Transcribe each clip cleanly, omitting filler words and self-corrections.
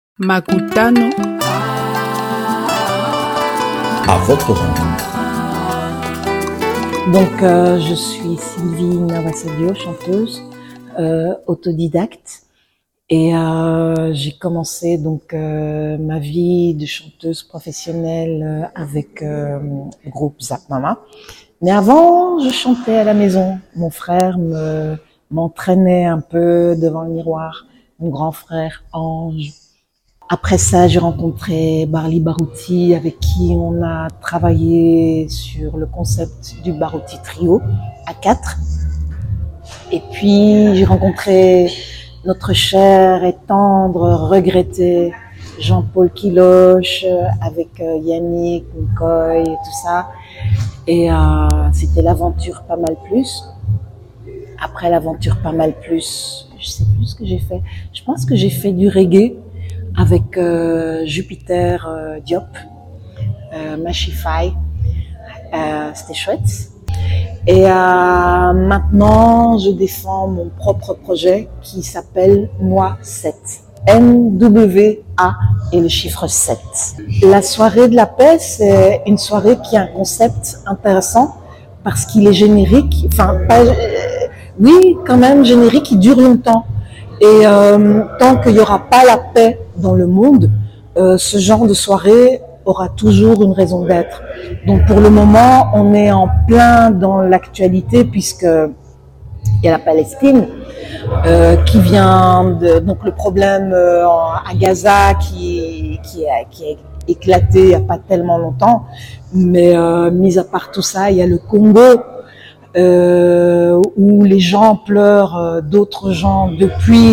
Makutano. À votre rencontre. Donc, je suis Sylvie Navasadio, chanteuse, autodidacte. Et j'ai commencé donc ma vie de chanteuse professionnelle avec le groupe Zap Mama. Mais avant, je chantais à la maison. Mon frère m'entraînait un peu devant le miroir. Mon grand frère Ange. Après ça, j'ai rencontré Barli Barouti, avec qui on a travaillé sur le concept du Barouti Trio à 4. Et puis, j'ai rencontré notre cher et tendre regretté Jean-Paul Kiloche, avec Yannick, Nkoy et tout ça. Et c'était l'aventure Pas Mal Plus. Après l'aventure Pas Mal Plus, je sais plus ce que j'ai fait. Je pense que j'ai fait du reggae avec Jupiter Diop, Machify. C'était chouette. Et maintenant, je défends mon propre projet qui s'appelle Moi 7. NWA et le chiffre 7. La soirée de la paix, c'est une soirée qui a un concept intéressant parce qu'il est générique. Enfin, pas, oui, quand même générique, il dure longtemps. Et tant qu'il n'y aura pas la paix dans le monde, ce genre de soirée aura toujours une raison d'être. Donc pour le moment, on est en plein dans l'actualité puisque il y a la Palestine qui vient de, donc le problème à Gaza qui a éclaté il n'y a pas tellement longtemps, mais mis à part tout ça, il y a le Congo où les gens pleurent d'autres gens depuis,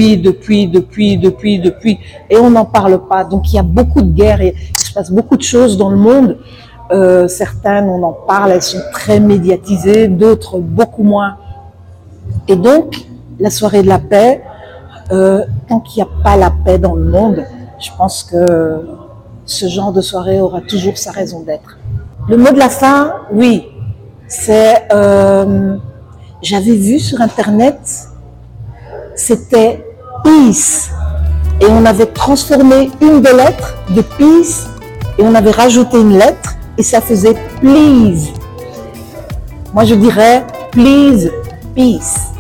et on n'en parle pas. Donc il y a beaucoup de guerres, il se passe beaucoup de choses dans le monde. Certaines, on en parle, elles sont très médiatisées, d'autres beaucoup moins. Et donc, la soirée de la paix, tant qu'il n'y a pas la paix dans le monde, je pense que ce genre de soirée aura toujours sa raison d'être. Le mot de la fin, oui, c'est, j'avais vu sur Internet, c'était peace. Et on avait transformé une des lettres de peace et on avait rajouté une lettre et ça faisait please. Moi je dirais please, peace.